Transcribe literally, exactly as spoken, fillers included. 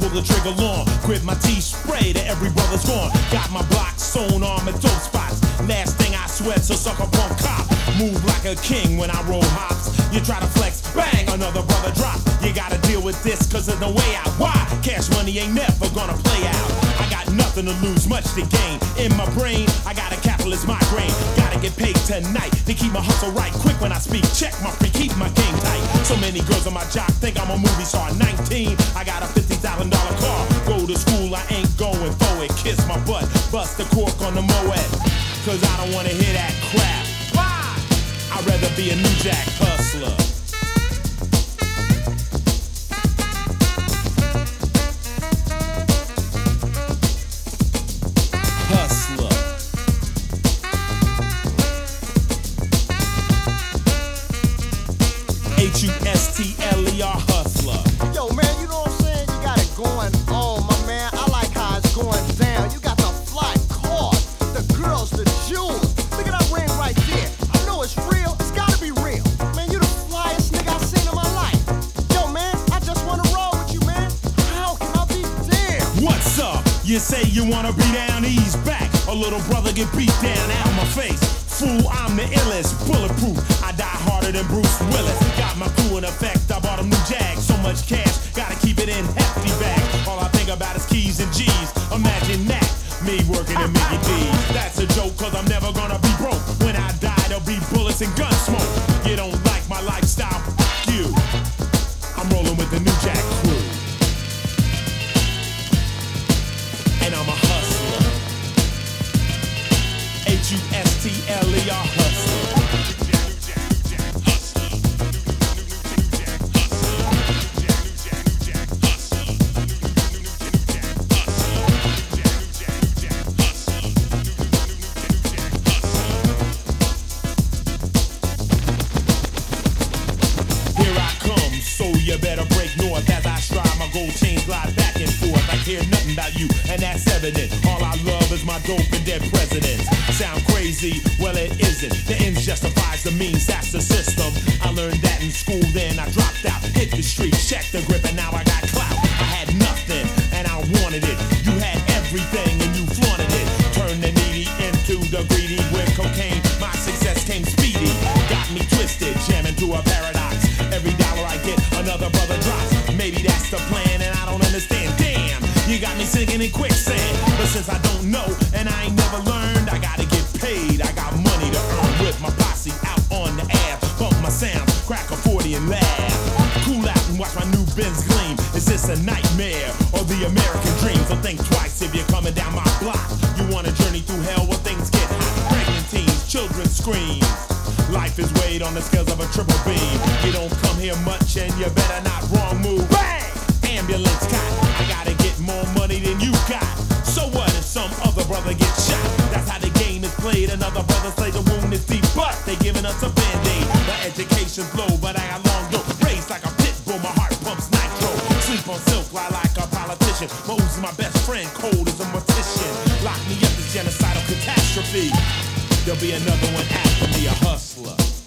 pull the trigger long. Grip my T-spray to every brother's gone. Got my block sewn on my dope spots. Last thing I sweat, so suck up on cop. Move like a king when I roll hops. You try to flex, bang, another brother drop. You gotta deal with this cause there's no way out. Why? Cash money ain't never gonna play out. I got nothing to lose, much to gain. In my brain, I got a capitalist migraine. Gotta get paid tonight to keep my hustle right. Quick when I speak, check my free, keep my game tight. So many girls on my job think I'm a movie star. nineteen, I got a fifty thousand dollar car. Go to school, I ain't going for it. Kiss my butt, bust the cork on the Moet. Cause I don't wanna hear that crap. Why? I'd rather be a New Jack hustler. Hustler. H U S T L E R hustler. Yo, man, you know what I'm saying? You got it going on, my man. I like how it's going down. You got the fly cars, the girls, the jewels. Look at that ring right there. I know it's real. It's gotta be real. Man, you the flyest nigga I've seen in my life. Yo, man, I just wanna roll with you, man. How can I be damned? What's up? You say you wanna be down, ease back. A little brother get beat down out my face. Fool, I'm the illest, bulletproof. I die harder than Bruce Willis. Got my crew in effect, I bought a new Jag. So much cash, gotta keep it in hefty bag. All I think about is keys and G's. Imagine that, me working in Mickey D's. That's a joke, cause I'm never gonna be broke. When I die, there'll be bullets and gun smoke. You don't like my lifestyle, f*** you. I'm rolling with the New Jack crew. And I'm a hustler. H U S T L E R hustler. Here I come, so you better break north as I stride my gold chain glide back and forth. I care nothing about you, and that's evident. All I love is my dope and dead presidents. Sound crazy? Well, it isn't. The ends justifies the means, that's the system. I learned that in school, then I dropped out. Hit the street, checked the grip, and now I got clout. I had nothing, and I wanted it. You had everything, and you flaunted it. Turned the needy into the greedy. With cocaine, my success came speedy. Got me twisted, jamming through a paradox. Every dollar I get, another brother drops. Maybe that's the plan, and I don't understand. Damn, you got me sinking in quicksand. But since I don't know, and I ain't never learned, I gotta get paid. I got money to earn with my posse out on the air. Bump my sound, crack a forty and laugh. Cool out and watch my new Benz gleam. Is this a nightmare or the American dream? So think twice if you're coming down my block. You want a journey through hell where things get hot. Pregnant teens, children scream. Life is weighed on the scales of a triple beam. You don't come here much and you better not wrong move. Bang! Ambulance cot. I gotta get more money than you got. So what if some other brother gets shot? That's how the game is played. Another brother say the wound is deep, but they giving us a band-aid. My education's low, but I got long dope. Raised like a pit bull, my heart pumps nitro. Sleep on silk, fly like a politician. Mose is my best friend, cold as a mortician. Lock me up, this genocidal catastrophe. There'll be another one after me, a hustler.